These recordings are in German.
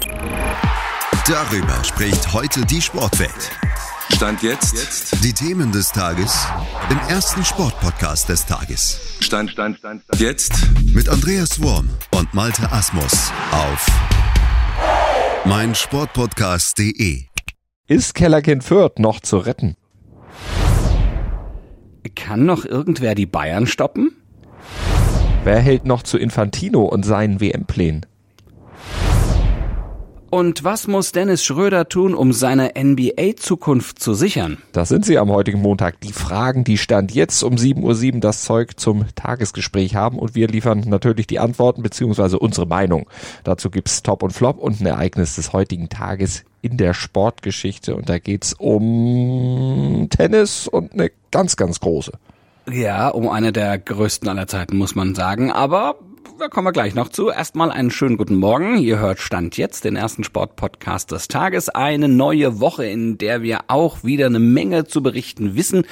Darüber spricht heute die Sportwelt. Stand jetzt. Die Themen des Tages im ersten Sportpodcast des Tages. Stand jetzt. Mit Andreas Worm und Malte Asmus auf meinsportpodcast.de. Ist Kellerkind Fürth noch zu retten? Kann noch irgendwer die Bayern stoppen? Wer hält noch zu Infantino und seinen WM-Plänen? Und was muss Dennis Schröder tun, um seine NBA-Zukunft zu sichern? Das sind sie am heutigen Montag. Die Fragen, die Stand jetzt um 7:07 Uhr das Zeug zum Tagesgespräch haben. Und wir liefern natürlich die Antworten bzw. unsere Meinung. Dazu gibt's Top und Flop und ein Ereignis des heutigen Tages in der Sportgeschichte. Und da geht's um Tennis und eine ganz, ganz große. Ja, um eine der größten aller Zeiten, muss man sagen. Aber da kommen wir gleich noch zu. Erstmal einen schönen guten Morgen. Ihr hört Stand jetzt, den ersten Sportpodcast des Tages. Eine neue Woche, in der wir auch wieder eine Menge zu berichten wissen.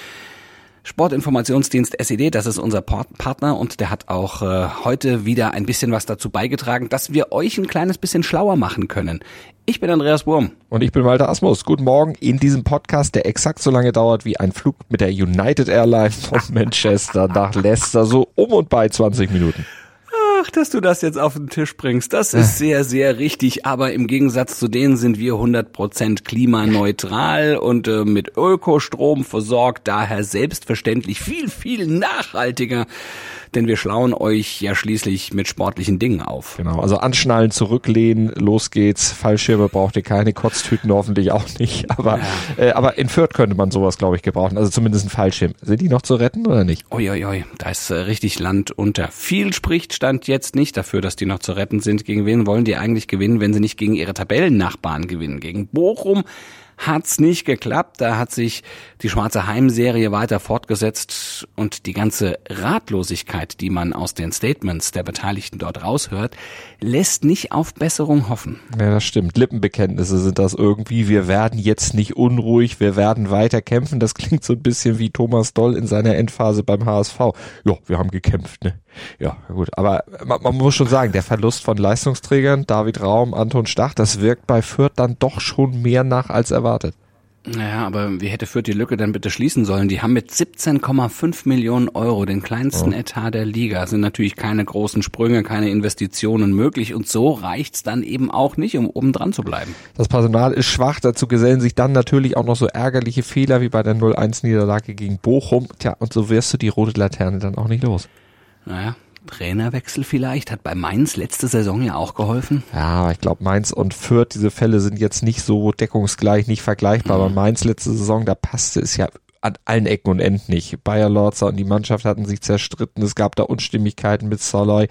Sportinformationsdienst SED, das ist unser Partner und der hat auch heute wieder ein bisschen was dazu beigetragen, dass wir euch ein kleines bisschen schlauer machen können. Ich bin Andreas Wurm. Und ich bin Malte Asmus. Guten Morgen in diesem Podcast, der exakt so lange dauert wie ein Flug mit der United Airlines von Manchester nach Leicester, so um und bei 20 Minuten. Ach, dass du das jetzt auf den Tisch bringst, das ist sehr, sehr richtig, aber im Gegensatz zu denen sind wir 100% klimaneutral und mit Ökostrom versorgt, daher selbstverständlich viel, viel nachhaltiger, denn wir schlauen euch ja schließlich mit sportlichen Dingen auf. Genau, also anschnallen, zurücklehnen, los geht's, Fallschirme braucht ihr keine, Kotztüten hoffentlich auch nicht, aber in Fürth könnte man sowas, glaube ich, gebrauchen, also zumindest ein Fallschirm. Sind die noch zu retten oder nicht? Uiuiui, da ist richtig Land unter. Viel spricht Stand jetzt nicht dafür, dass die noch zu retten sind. Gegen wen wollen die eigentlich gewinnen, wenn sie nicht gegen ihre Tabellennachbarn gewinnen? Gegen Bochum hat's nicht geklappt. Da hat sich die schwarze Heimserie weiter fortgesetzt und die ganze Ratlosigkeit, die man aus den Statements der Beteiligten dort raushört, lässt nicht auf Besserung hoffen. Ja, das stimmt. Lippenbekenntnisse sind das irgendwie. Wir werden jetzt nicht unruhig, wir werden weiter kämpfen. Das klingt so ein bisschen wie Thomas Doll in seiner Endphase beim HSV. Ja, wir haben gekämpft, ne? Ja, gut. Aber man muss schon sagen, der Verlust von Leistungsträgern, David Raum, Anton Stach, das wirkt bei Fürth dann doch schon mehr nach als erwartet. Naja, aber wie hätte Fürth die Lücke denn bitte schließen sollen? Die haben mit 17,5 Millionen Euro den kleinsten Etat der Liga. Sind natürlich keine großen Sprünge, keine Investitionen möglich und so reicht's dann eben auch nicht, um oben dran zu bleiben. Das Personal ist schwach, dazu gesellen sich dann natürlich auch noch so ärgerliche Fehler wie bei der 0-1-Niederlage gegen Bochum. Tja, und so wirst du die rote Laterne dann auch nicht los. Naja, Trainerwechsel vielleicht, hat bei Mainz letzte Saison ja auch geholfen. Ja, aber ich glaube Mainz und Fürth, diese Fälle sind jetzt nicht so deckungsgleich, nicht vergleichbar. Aber Mainz letzte Saison, da passte es ja an allen Ecken und Enden nicht. Bayer Lorzer und die Mannschaft hatten sich zerstritten, es gab da Unstimmigkeiten mit Soloy.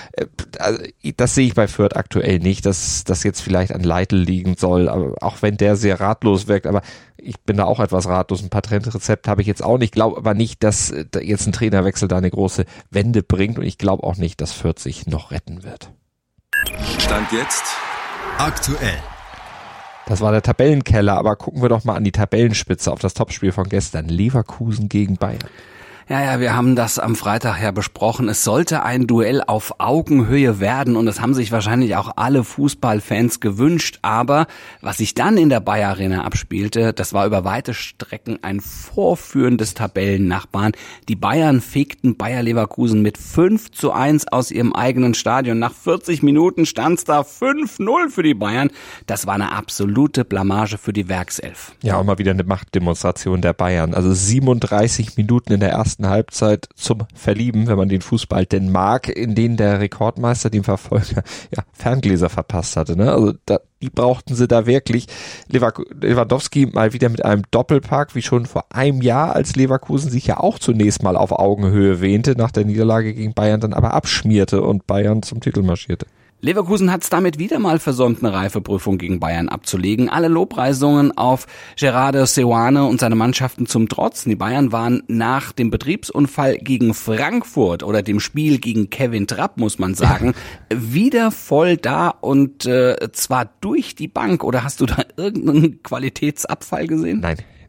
Also, das sehe ich bei Fürth aktuell nicht, dass das jetzt vielleicht an Leitl liegen soll, aber auch wenn der sehr ratlos wirkt, aber ich bin da auch etwas ratlos. Ein Patentrezept habe ich jetzt auch nicht, glaube aber nicht, dass jetzt ein Trainerwechsel da eine große Wende bringt und ich glaube auch nicht, dass Fürth sich noch retten wird. Stand jetzt. Aktuell. Das war der Tabellenkeller, aber gucken wir doch mal an die Tabellenspitze auf das Topspiel von gestern. Leverkusen gegen Bayern. Ja, wir haben das am Freitag ja besprochen. Es sollte ein Duell auf Augenhöhe werden und das haben sich wahrscheinlich auch alle Fußballfans gewünscht. Aber was sich dann in der Bayer Arena abspielte, das war über weite Strecken ein Vorführen des Tabellennachbarn. Die Bayern fegten Bayer Leverkusen mit 5:1 aus ihrem eigenen Stadion. Nach 40 Minuten stand's da 5:0 für die Bayern. Das war eine absolute Blamage für die Werkself. Ja, auch mal wieder eine Machtdemonstration der Bayern. Also 37 Minuten in der ersten Halbzeit zum Verlieben, wenn man den Fußball denn mag, in denen der Rekordmeister, dem Verfolger, ja, Ferngläser verpasst hatte. Ne? Also die brauchten sie da wirklich. Lewandowski mal wieder mit einem Doppelpack, wie schon vor einem Jahr, als Leverkusen sich ja auch zunächst mal auf Augenhöhe wähnte, nach der Niederlage gegen Bayern dann aber abschmierte und Bayern zum Titel marschierte. Leverkusen hat es damit wieder mal versäumt, eine Reifeprüfung gegen Bayern abzulegen. Alle Lobpreisungen auf Gerardo Seoane und seine Mannschaften zum Trotz. Die Bayern waren nach dem Betriebsunfall gegen Frankfurt oder dem Spiel gegen Kevin Trapp, muss man sagen, wieder voll da und zwar durch die Bank. Oder hast du da irgendeinen Qualitätsabfall gesehen? Nein,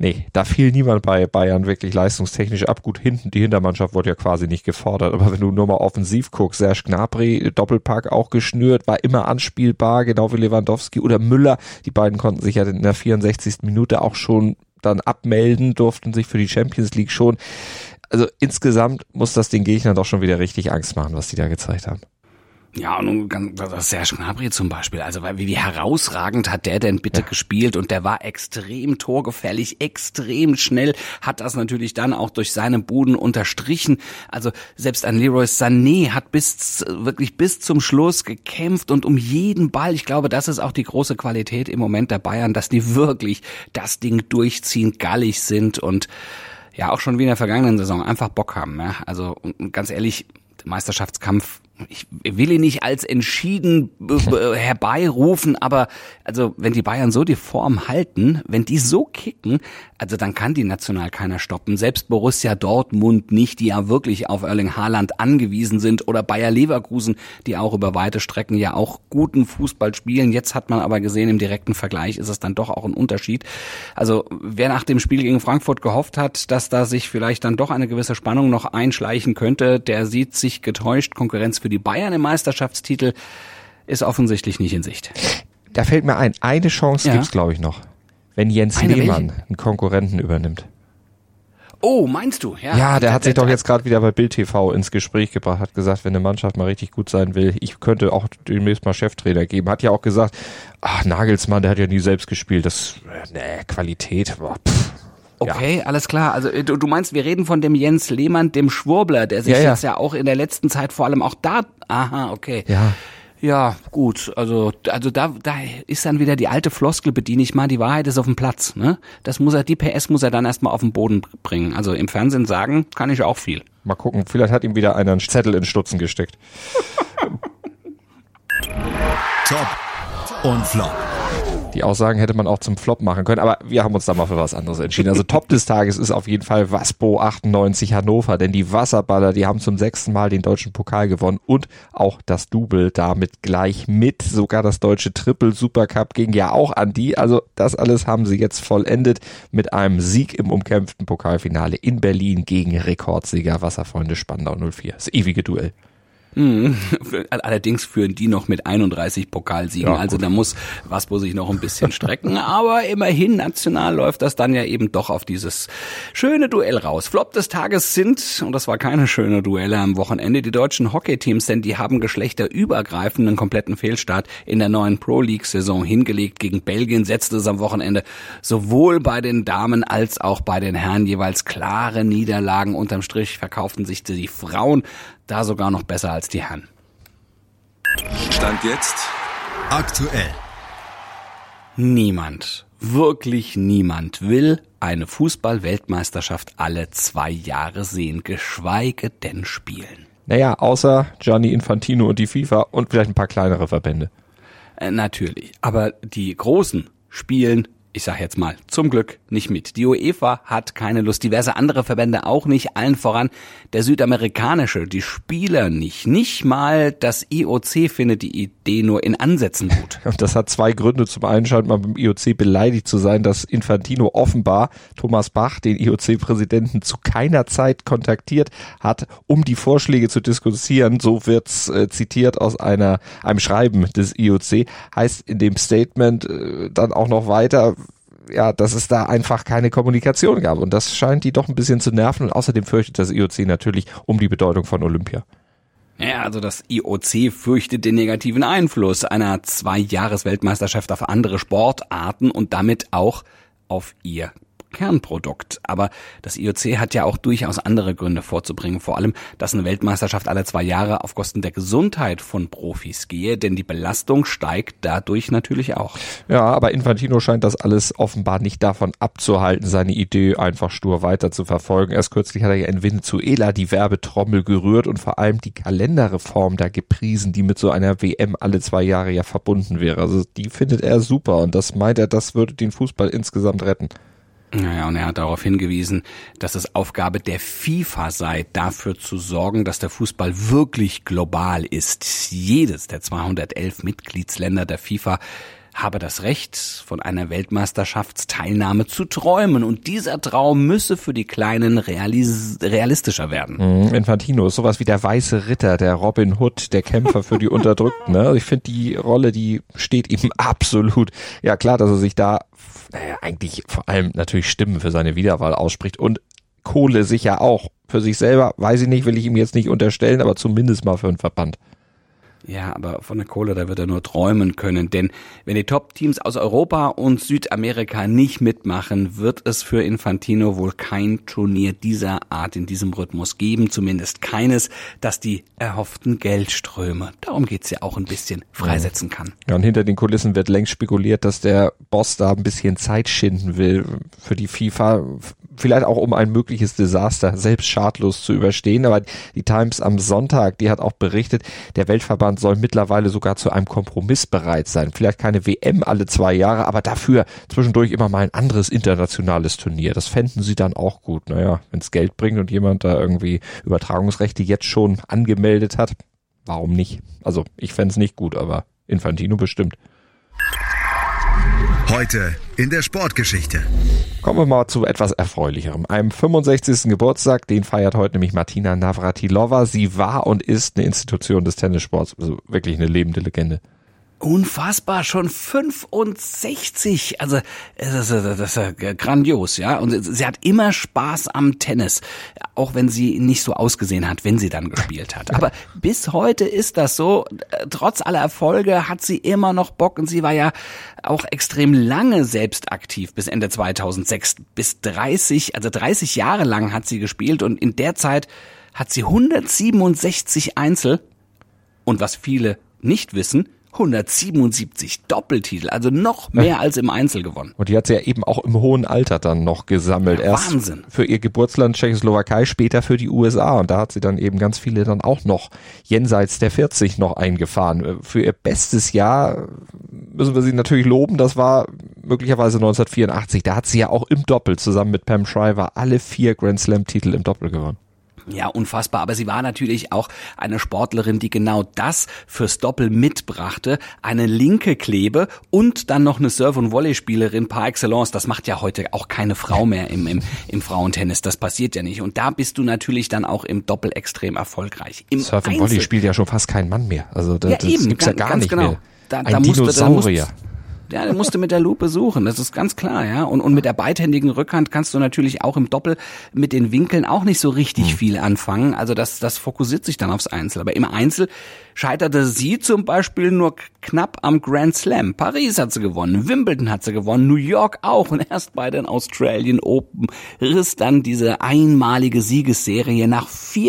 Nee, da fiel niemand bei Bayern wirklich leistungstechnisch ab. Gut, hinten, die Hintermannschaft wurde ja quasi nicht gefordert. Aber wenn du nur mal offensiv guckst, Serge Gnabry, Doppelpack auch geschnürt, war immer anspielbar, genau wie Lewandowski oder Müller. Die beiden konnten sich ja in der 64. Minute auch schon dann abmelden, durften sich für die Champions League schon. Also insgesamt muss das den Gegnern doch schon wieder richtig Angst machen, was die da gezeigt haben. Ja, und das Serge Gnabry zum Beispiel, also wie herausragend hat der denn bitte gespielt, und der war extrem torgefährlich, extrem schnell, hat das natürlich dann auch durch seine Buden unterstrichen. Also selbst ein Leroy Sané hat wirklich bis zum Schluss gekämpft und um jeden Ball. Ich glaube, das ist auch die große Qualität im Moment der Bayern, dass die wirklich das Ding durchziehen, gallig sind und ja auch schon wie in der vergangenen Saison einfach Bock haben. Ja? Also ganz ehrlich, Meisterschaftskampf, ich will ihn nicht als entschieden herbeirufen, aber also wenn die Bayern so die Form halten, wenn die so kicken, also dann kann die national keiner stoppen. Selbst Borussia Dortmund nicht, die ja wirklich auf Erling Haaland angewiesen sind, oder Bayer Leverkusen, die auch über weite Strecken ja auch guten Fußball spielen. Jetzt hat man aber gesehen, im direkten Vergleich ist es dann doch auch ein Unterschied. Also wer nach dem Spiel gegen Frankfurt gehofft hat, dass da sich vielleicht dann doch eine gewisse Spannung noch einschleichen könnte, der sieht sich getäuscht. Konkurrenz für die Bayern im Meisterschaftstitel ist offensichtlich nicht in Sicht. Da fällt mir ein, eine Chance gibt's, glaube ich, noch. Wenn Jens Lehmann einen Konkurrenten übernimmt. Oh, meinst du? Ja, der hat sich doch jetzt gerade wieder bei Bild TV ins Gespräch gebracht, hat gesagt, wenn eine Mannschaft mal richtig gut sein will, ich könnte auch demnächst mal Cheftrainer geben. Hat ja auch gesagt, Nagelsmann, der hat ja nie selbst gespielt, Qualität, Okay, ja. Alles klar. Also du meinst, wir reden von dem Jens Lehmann, dem Schwurbler, der sich jetzt ja auch in der letzten Zeit vor allem auch da... Aha, okay. Ja, gut. Also da ist dann wieder die alte Floskel, bediene ich mal, die Wahrheit ist auf dem Platz. Ne? Die PS muss er dann erstmal auf den Boden bringen. Also im Fernsehen sagen kann ich auch viel. Mal gucken, vielleicht hat ihm wieder einer einen Zettel in Stutzen gesteckt. Top und Flop. Die Aussagen hätte man auch zum Flop machen können, aber wir haben uns da mal für was anderes entschieden. Also Top des Tages ist auf jeden Fall Waspo 98 Hannover, denn die Wasserballer, die haben zum 6. Mal den deutschen Pokal gewonnen und auch das Double damit gleich mit. Sogar das deutsche Triple Supercup ging ja auch an die. Also das alles haben sie jetzt vollendet mit einem Sieg im umkämpften Pokalfinale in Berlin gegen Rekordsieger Wasserfreunde Spandau 04. Das ewige Duell. Allerdings führen die noch mit 31 Pokalsiegen, also da muss Waspo sich noch ein bisschen strecken, aber immerhin national läuft das dann ja eben doch auf dieses schöne Duell raus. Flop des Tages sind, und das war keine schöne Duelle am Wochenende, die deutschen Hockeyteams, denn die haben geschlechterübergreifenden kompletten Fehlstart in der neuen Pro-League-Saison hingelegt. Gegen Belgien setzte es am Wochenende sowohl bei den Damen als auch bei den Herren jeweils klare Niederlagen. Unterm Strich verkauften sich die Frauen da sogar noch besser als die Herren. Stand jetzt aktuell. Niemand, wirklich niemand will eine Fußball-Weltmeisterschaft alle 2 Jahre sehen, geschweige denn spielen. Naja, außer Gianni Infantino und die FIFA und vielleicht ein paar kleinere Verbände. Natürlich, aber die Großen spielen, ich sag jetzt mal, zum Glück nicht mit. Die UEFA hat keine Lust, diverse andere Verbände auch nicht, allen voran der südamerikanische, die Spieler nicht. Nicht mal das IOC findet die Idee nur in Ansätzen gut. Und das hat 2 Gründe. Zum einen scheint man beim IOC beleidigt zu sein, dass Infantino offenbar Thomas Bach, den IOC-Präsidenten, zu keiner Zeit kontaktiert hat, um die Vorschläge zu diskutieren. So wird's zitiert aus einem Schreiben des IOC. Heißt in dem Statement dann auch noch weiter, ja, dass es da einfach keine Kommunikation gab. Und das scheint die doch ein bisschen zu nerven. Und außerdem fürchtet das IOC natürlich um die Bedeutung von Olympia. Ja, also das IOC fürchtet den negativen Einfluss einer 2-Jahres-Weltmeisterschaft auf andere Sportarten und damit auch auf ihr Kernprodukt. Aber das IOC hat ja auch durchaus andere Gründe vorzubringen. Vor allem, dass eine Weltmeisterschaft alle 2 Jahre auf Kosten der Gesundheit von Profis gehe, denn die Belastung steigt dadurch natürlich auch. Ja, aber Infantino scheint das alles offenbar nicht davon abzuhalten, seine Idee einfach stur weiter zu verfolgen. Erst kürzlich hat er ja in Venezuela die Werbetrommel gerührt und vor allem die Kalenderreform da gepriesen, die mit so einer WM alle 2 Jahre ja verbunden wäre. Also die findet er super und das meint er, das würde den Fußball insgesamt retten. Naja, und er hat darauf hingewiesen, dass es Aufgabe der FIFA sei, dafür zu sorgen, dass der Fußball wirklich global ist. Jedes der 211 Mitgliedsländer der FIFA habe das Recht, von einer Weltmeisterschaftsteilnahme zu träumen. Und dieser Traum müsse für die Kleinen realistischer werden. Infantino ist sowas wie der weiße Ritter, der Robin Hood, der Kämpfer für die Unterdrückten. Ne? Ich finde, die Rolle, die steht ihm absolut. Ja, klar, dass er sich da eigentlich vor allem natürlich Stimmen für seine Wiederwahl ausspricht und Kohle sicher auch. Für sich selber, weiß ich nicht, will ich ihm jetzt nicht unterstellen, aber zumindest mal für einen Verband. Ja, aber von der Kohle, da wird er nur träumen können, denn wenn die Top-Teams aus Europa und Südamerika nicht mitmachen, wird es für Infantino wohl kein Turnier dieser Art in diesem Rhythmus geben, zumindest keines, das die erhofften Geldströme, darum geht's ja auch ein bisschen, freisetzen kann. Ja, und hinter den Kulissen wird längst spekuliert, dass der Boss da ein bisschen Zeit schinden will für die FIFA, vielleicht auch um ein mögliches Desaster selbst schadlos zu überstehen, aber die Times am Sonntag, die hat auch berichtet, der Weltverband soll mittlerweile sogar zu einem Kompromiss bereit sein. Vielleicht keine WM alle 2 Jahre, aber dafür zwischendurch immer mal ein anderes internationales Turnier. Das fänden sie dann auch gut. Naja, wenn es Geld bringt und jemand da irgendwie Übertragungsrechte jetzt schon angemeldet hat, warum nicht? Also ich fände es nicht gut, aber Infantino bestimmt. Heute in der Sportgeschichte. Kommen wir mal zu etwas Erfreulicherem. Einem 65. Geburtstag, den feiert heute nämlich Martina Navratilova. Sie war und ist eine Institution des Tennissports, also wirklich eine lebende Legende. Unfassbar, schon 65, also das ist grandios, ja. Und sie hat immer Spaß am Tennis, auch wenn sie nicht so ausgesehen hat, wenn sie dann gespielt hat. Aber bis heute ist das so, trotz aller Erfolge hat sie immer noch Bock und sie war ja auch extrem lange selbst aktiv, bis Ende 2006, bis 30 Jahre lang hat sie gespielt und in der Zeit hat sie 167 Einzel und was viele nicht wissen, 177 Doppeltitel, also noch mehr als im Einzel gewonnen. Und die hat sie ja eben auch im hohen Alter dann noch gesammelt. Ja, erst Wahnsinn. Für ihr Geburtsland Tschechoslowakei, später für die USA. Und da hat sie dann eben ganz viele dann auch noch jenseits der 40 noch eingefahren. Für ihr bestes Jahr müssen wir sie natürlich loben. Das war möglicherweise 1984. Da hat sie ja auch im Doppel zusammen mit Pam Shriver alle 4 Grand Slam-Titel im Doppel gewonnen. Ja, unfassbar. Aber sie war natürlich auch eine Sportlerin, die genau das fürs Doppel mitbrachte. Eine linke Klebe und dann noch eine Serve- und Volleyspielerin par excellence. Das macht ja heute auch keine Frau mehr im Frauentennis. Das passiert ja nicht. Und da bist du natürlich dann auch im Doppel extrem erfolgreich. Im Serve und Volley spielt ja schon fast kein Mann mehr. Also das gibt's ja gar nicht genau. mehr. Ein Dinosaurier. Ja, der musste mit der Lupe suchen, das ist ganz klar, ja. Und mit der beidhändigen Rückhand kannst du natürlich auch im Doppel mit den Winkeln auch nicht so richtig viel anfangen. Also das fokussiert sich dann aufs Einzel. Aber im Einzel scheiterte sie zum Beispiel nur knapp am Grand Slam. Paris hat sie gewonnen, Wimbledon hat sie gewonnen, New York auch. Und erst bei den Australian Open riss dann diese einmalige Siegesserie nach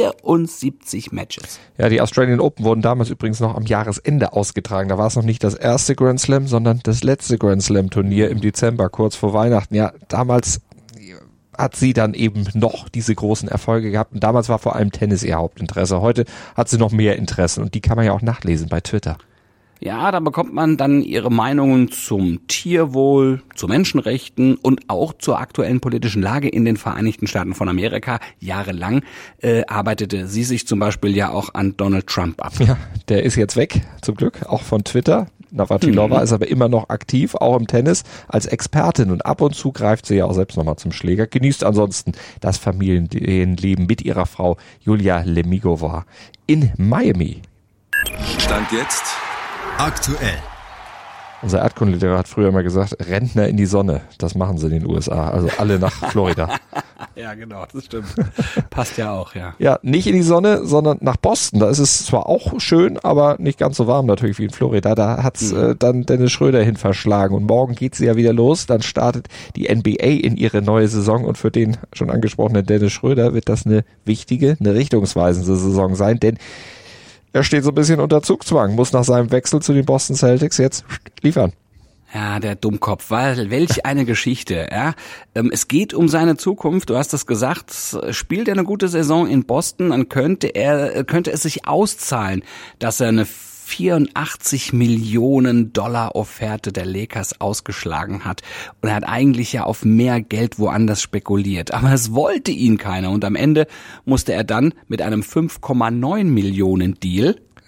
74 Matches. Ja, die Australian Open wurden damals übrigens noch am Jahresende ausgetragen. Da war es noch nicht das erste Grand Slam, sondern das letzte Grand Slam Turnier im Dezember, kurz vor Weihnachten. Ja, damals hat sie dann eben noch diese großen Erfolge gehabt und damals war vor allem Tennis ihr Hauptinteresse. Heute hat sie noch mehr Interessen und die kann man ja auch nachlesen bei Twitter. Ja, da bekommt man dann ihre Meinungen zum Tierwohl, zu Menschenrechten und auch zur aktuellen politischen Lage in den Vereinigten Staaten von Amerika. Jahrelang arbeitete sie sich zum Beispiel ja auch an Donald Trump ab. Ja, der ist jetzt weg, zum Glück, auch von Twitter. Navratilova ist aber immer noch aktiv, auch im Tennis, als Expertin und ab und zu greift sie ja auch selbst nochmal zum Schläger, genießt ansonsten das Familienleben mit ihrer Frau Julia Lemigova in Miami. Stand jetzt Aktuell. Unser Erdkundelehrer hat früher immer gesagt, Rentner in die Sonne, das machen sie in den USA, also alle nach Florida. Ja, genau, das stimmt. Passt ja auch, ja. Ja, nicht in die Sonne, sondern nach Boston. Da ist es zwar auch schön, aber nicht ganz so warm natürlich wie in Florida. Da hat's dann Dennis Schröder hin verschlagen und morgen geht sie ja wieder los. Dann startet die NBA in ihre neue Saison und für den schon angesprochenen Dennis Schröder wird das eine wichtige, eine richtungsweisende Saison sein, denn er steht so ein bisschen unter Zugzwang, muss nach seinem Wechsel zu den Boston Celtics jetzt liefern. Ja, der Dummkopf, weil welch eine Geschichte, ja. Es geht um seine Zukunft, du hast es gesagt, spielt er eine gute Saison in Boston, dann könnte es sich auszahlen, dass er eine 84 Millionen $ Offerte der Lakers ausgeschlagen hat. Und er hat eigentlich ja auf mehr Geld woanders spekuliert. Aber es wollte ihn keiner. Und am Ende musste er dann mit einem 5,9 Millionen Deal, ja,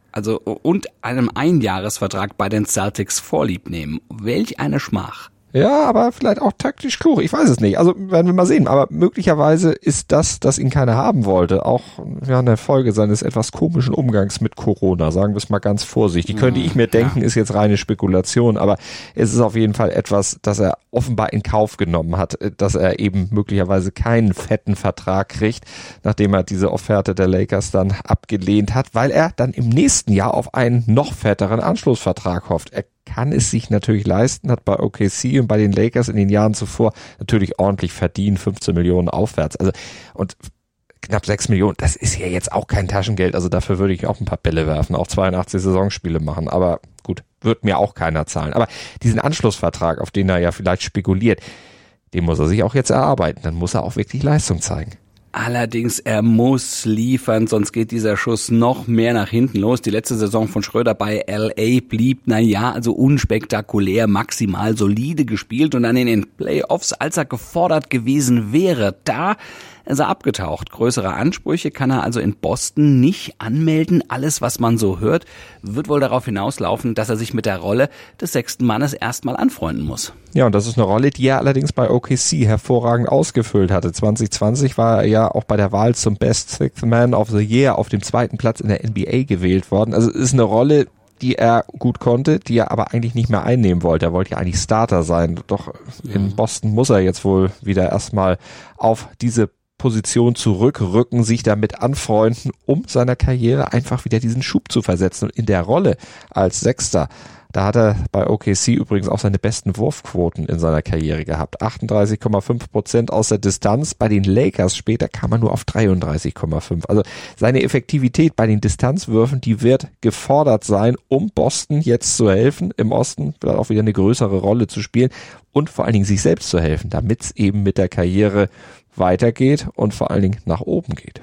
und einem Einjahresvertrag bei den Celtics Vorlieb nehmen. Welch eine Schmach. Ja, aber vielleicht auch taktisch klug. Ich weiß es nicht. Also werden wir mal sehen. Aber möglicherweise ist das, dass ihn keiner haben wollte, auch eine Folge seines etwas komischen Umgangs mit Corona. Sagen wir es mal ganz vorsichtig. Könnte ich mir denken, ist jetzt reine Spekulation. Aber es ist auf jeden Fall etwas, das er offenbar in Kauf genommen hat, dass er eben möglicherweise keinen fetten Vertrag kriegt, nachdem er diese Offerte der Lakers dann abgelehnt hat, weil er dann im nächsten Jahr auf einen noch fetteren Anschlussvertrag hofft. Er kann es sich natürlich leisten, hat bei OKC und bei den Lakers in den Jahren zuvor natürlich ordentlich verdient, 15 Millionen aufwärts. Also und knapp 6 Millionen, das ist ja jetzt auch kein Taschengeld, also dafür würde ich auch ein paar Bälle werfen, auch 82 Saisonspiele machen, aber gut, wird mir auch keiner zahlen. Aber diesen Anschlussvertrag, auf den er ja vielleicht spekuliert, den muss er sich auch jetzt erarbeiten, dann muss er auch wirklich Leistung zeigen. Allerdings, er muss liefern, sonst geht dieser Schuss noch mehr nach hinten los. Die letzte Saison von Schröder bei LA blieb, also unspektakulär, maximal solide gespielt und dann in den Playoffs, als er gefordert gewesen wäre, da ist er abgetaucht. Größere Ansprüche kann er also in Boston nicht anmelden. Alles, was man so hört, wird wohl darauf hinauslaufen, dass er sich mit der Rolle des 6. Mannes erstmal anfreunden muss. Ja, und das ist eine Rolle, die er allerdings bei OKC hervorragend ausgefüllt hatte. 2020 war er ja auch bei der Wahl zum Best Sixth Man of the Year auf dem 2. Platz in der NBA gewählt worden. Also es ist eine Rolle, die er gut konnte, die er aber eigentlich nicht mehr einnehmen wollte. Er wollte ja eigentlich Starter sein. Doch in Boston muss er jetzt wohl wieder erstmal auf diese Position zurückrücken, sich damit anfreunden, um seiner Karriere einfach wieder diesen Schub zu versetzen. Und in der Rolle als Sechster, da hat er bei OKC übrigens auch seine besten Wurfquoten in seiner Karriere gehabt. 38,5% aus der Distanz. Bei den Lakers später kam er nur auf 33,5. Also seine Effektivität bei den Distanzwürfen, die wird gefordert sein, um Boston jetzt zu helfen, im Osten vielleicht auch wieder eine größere Rolle zu spielen und vor allen Dingen sich selbst zu helfen, damit es eben mit der Karriere weitergeht und vor allen Dingen nach oben geht.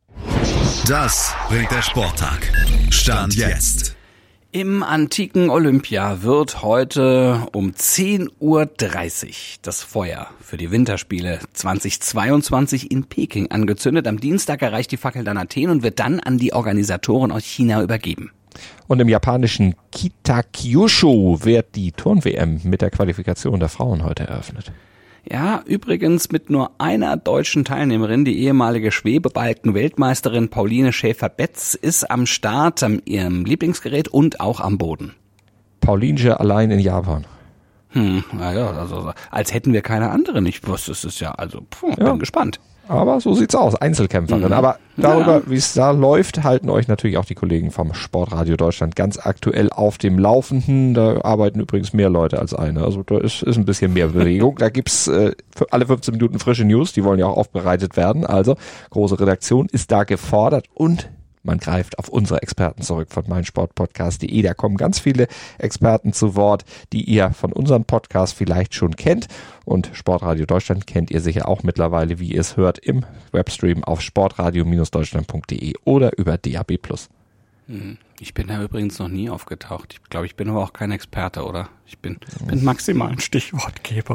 Das bringt der Sporttag. Stand jetzt. Im antiken Olympia wird heute um 10:30 Uhr das Feuer für die Winterspiele 2022 in Peking angezündet. Am Dienstag erreicht die Fackel dann Athen und wird dann an die Organisatoren aus China übergeben. Und im japanischen Kitakyushu wird die Turn-WM mit der Qualifikation der Frauen heute eröffnet. Ja, übrigens mit nur einer deutschen Teilnehmerin, die ehemalige Schwebebalken-Weltmeisterin Pauline Schäfer-Betz ist am Start, an ihrem Lieblingsgerät und auch am Boden. Pauline allein in Japan. Naja, also als hätten wir keine anderen. Ich wusste es ja, also bin gespannt. Aber so sieht's aus, Einzelkämpferin. Aber darüber, wie es da läuft, halten euch natürlich auch die Kollegen vom Sportradio Deutschland ganz aktuell auf dem Laufenden. Da arbeiten übrigens mehr Leute als eine. Also da ist ein bisschen mehr Bewegung. Da gibt's für alle 15 Minuten frische News, die wollen ja auch aufbereitet werden. Also große Redaktion ist da gefordert und man greift auf unsere Experten zurück von meinsportpodcast.de. Da kommen ganz viele Experten zu Wort, die ihr von unserem Podcast vielleicht schon kennt. Und Sportradio Deutschland kennt ihr sicher auch mittlerweile, wie ihr es hört, im Webstream auf sportradio-deutschland.de oder über DAB+. Ich bin da übrigens noch nie aufgetaucht. Ich glaube, ich bin aber auch kein Experte, oder? Ich bin maximal ein Stichwortgeber.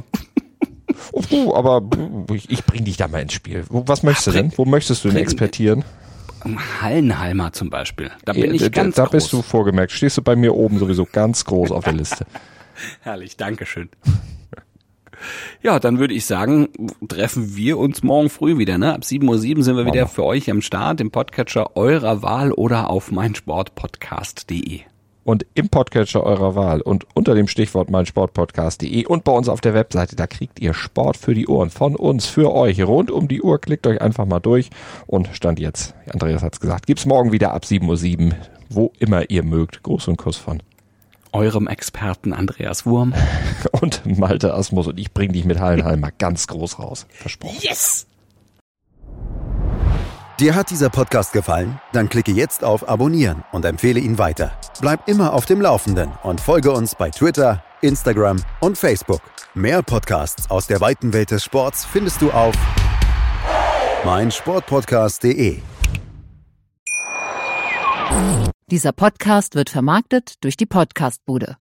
Aber ich bring dich da mal ins Spiel. Was möchtest du denn? Wo möchtest du denn expertieren? Hallenhalmer zum Beispiel. Da bin ich ganz groß. Da bist du vorgemerkt. Stehst du bei mir oben sowieso ganz groß auf der Liste. Herrlich, Dankeschön. Ja, dann würde ich sagen, treffen wir uns morgen früh wieder. Ne? Ab 7:07 Uhr sind wir wieder für euch am Start, im Podcatcher eurer Wahl oder auf meinsportpodcast.de. Und im Podcatcher eurer Wahl und unter dem Stichwort meinsportpodcast.de und bei uns auf der Webseite, da kriegt ihr Sport für die Ohren von uns, für euch, rund um die Uhr. Klickt euch einfach mal durch und Stand jetzt, Andreas hat's gesagt, gibt's morgen wieder ab 7:07 Uhr, wo immer ihr mögt. Gruß und Kuss von eurem Experten Andreas Wurm und Malte Asmus und ich bring dich mit Hallenhalmer ganz groß raus. Versprochen. Yes! Dir hat dieser Podcast gefallen? Dann klicke jetzt auf Abonnieren und empfehle ihn weiter. Bleib immer auf dem Laufenden und folge uns bei Twitter, Instagram und Facebook. Mehr Podcasts aus der weiten Welt des Sports findest du auf meinsportpodcast.de. Dieser Podcast wird vermarktet durch die Podcastbude.